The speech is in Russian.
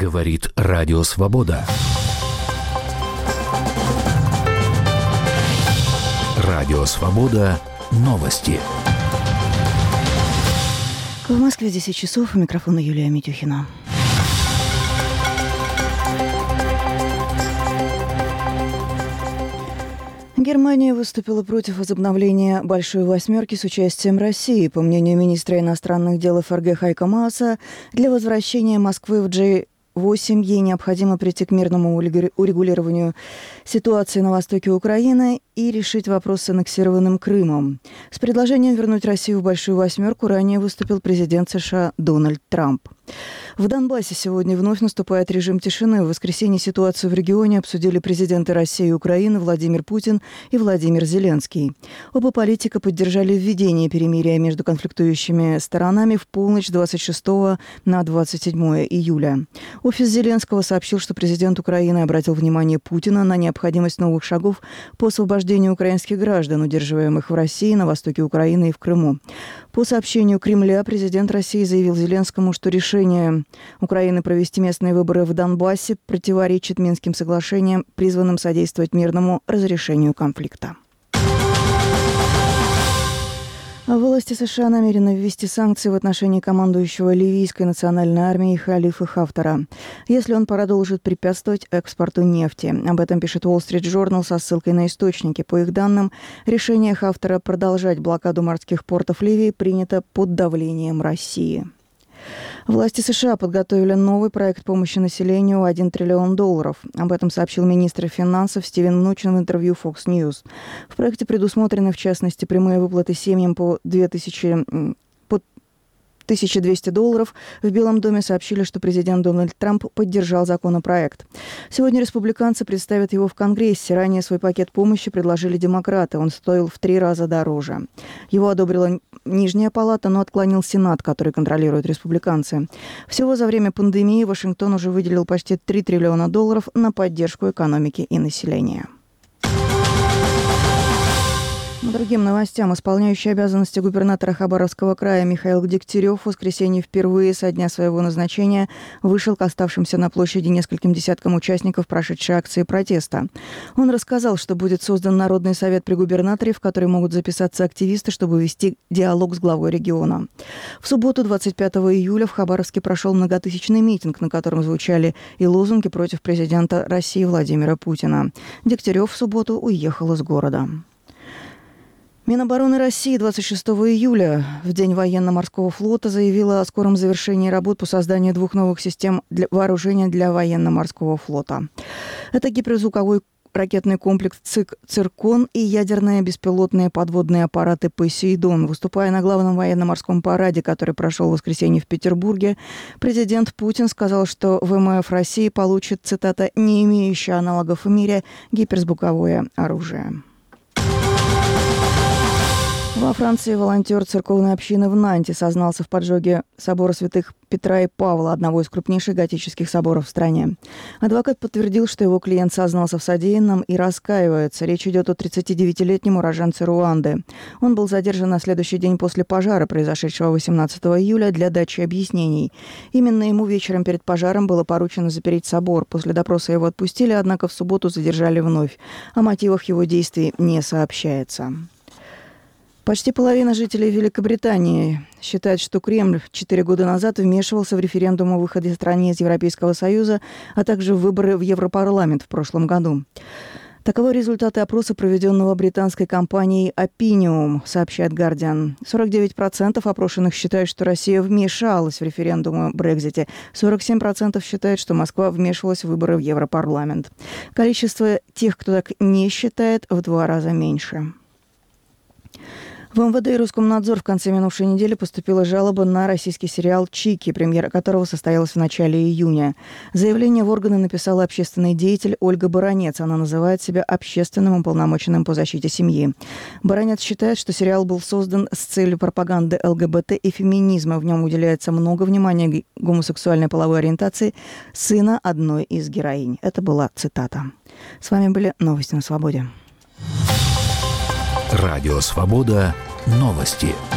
Говорит Радио Свобода. Радио Свобода. Новости. В Москве 10 часов. У микрофона Юлия Митюхина. Германия выступила против возобновления «Большой восьмерки» с участием России. По мнению министра иностранных дел ФРГ Хайко Мааса, для возвращения Москвы в G8 ей необходимо прийти к мирному урегулированию ситуации на востоке Украины и решить вопрос с аннексированным Крымом. С предложением вернуть Россию в «Большую восьмерку» ранее выступил президент США Дональд Трамп. В Донбассе сегодня вновь наступает режим тишины. В воскресенье ситуацию в регионе обсудили президенты России и Украины Владимир Путин и Владимир Зеленский. Оба политика поддержали введение перемирия между конфликтующими сторонами в полночь 26 на 27 июля. Офис Зеленского сообщил, что президент Украины обратил внимание Путина на необходимость новых шагов по освобождению украинских граждан, удерживаемых в России, на востоке Украины и в Крыму. По сообщению Кремля, президент России заявил Зеленскому, что решение Украины провести местные выборы в Донбассе противоречит Минским соглашениям, призванным содействовать мирному разрешению конфликта. Власти США намерены ввести санкции в отношении командующего ливийской национальной армией Халифа Хафтара, если он продолжит препятствовать экспорту нефти. Об этом пишет Wall Street Journal со ссылкой на источники. По их данным, решение Хафтара продолжать блокаду морских портов Ливии принято под давлением России. Власти США подготовили новый проект помощи населению в $1 триллион. Об этом сообщил министр финансов Стивен Мнучин в интервью Fox News. В проекте предусмотрены, в частности, прямые выплаты семьям по $1200. В Белом доме сообщили, что президент Дональд Трамп поддержал законопроект. Сегодня республиканцы представят его в Конгрессе. Ранее свой пакет помощи предложили демократы. Он стоил в 3 раза дороже. Его одобрила Нижняя палата, но отклонил Сенат, который контролируют республиканцы. Всего за время пандемии Вашингтон уже выделил почти $3 триллиона на поддержку экономики и населения. Другим новостям. Исполняющий обязанности губернатора Хабаровского края Михаил Дегтярев в воскресенье впервые со дня своего назначения вышел к оставшимся на площади нескольким десяткам участников прошедшей акции протеста. Он рассказал, что будет создан Народный совет при губернаторе, в который могут записаться активисты, чтобы вести диалог с главой региона. В субботу, 25 июля, в Хабаровске прошел многотысячный митинг, на котором звучали и лозунги против президента России Владимира Путина. Дегтярев в субботу уехал из города. Минобороны России 26 июля, в День военно-морского флота, заявила о скором завершении работ по созданию 2 новых систем вооружения для военно-морского флота. Это гиперзвуковой ракетный комплекс «Циркон» и ядерные беспилотные подводные аппараты «Посейдон». Выступая на главном военно-морском параде, который прошел в воскресенье в Петербурге, президент Путин сказал, что ВМФ России получит, цитата, «не имеющее аналогов в мире гиперзвуковое оружие». Во Франции волонтер церковной общины в Нанте сознался в поджоге собора святых Петра и Павла, одного из крупнейших готических соборов в стране. Адвокат подтвердил, что его клиент сознался в содеянном и раскаивается. Речь идет о 39-летнем уроженце Руанды. Он был задержан на следующий день после пожара, произошедшего 18 июля, для дачи объяснений. Именно ему вечером перед пожаром было поручено запереть собор. После допроса его отпустили, однако в субботу задержали вновь. О мотивах его действий не сообщается. Почти половина жителей Великобритании считает, что Кремль 4 года назад вмешивался в референдум о выходе страны из Европейского Союза, а также в выборы в Европарламент в прошлом году. Таковы результаты опроса, проведенного британской компанией Opinium, сообщает Guardian. 49% опрошенных считают, что Россия вмешалась в референдум о Брексите. 47% считают, что Москва вмешивалась в выборы в Европарламент. Количество тех, кто так не считает, в 2 раза меньше. В МВД и Роскомнадзор в конце минувшей недели поступила жалоба на российский сериал «Чики», премьера которого состоялась в начале июня. Заявление в органы написала общественный деятель Ольга Баранец. Она называет себя общественным уполномоченным по защите семьи. Баранец считает, что сериал был создан с целью пропаганды ЛГБТ и феминизма. В нем уделяется много внимания гомосексуальной половой ориентации сына одной из героинь. Это была цитата. С вами были новости на Свободе. Радио Свобода. Новости.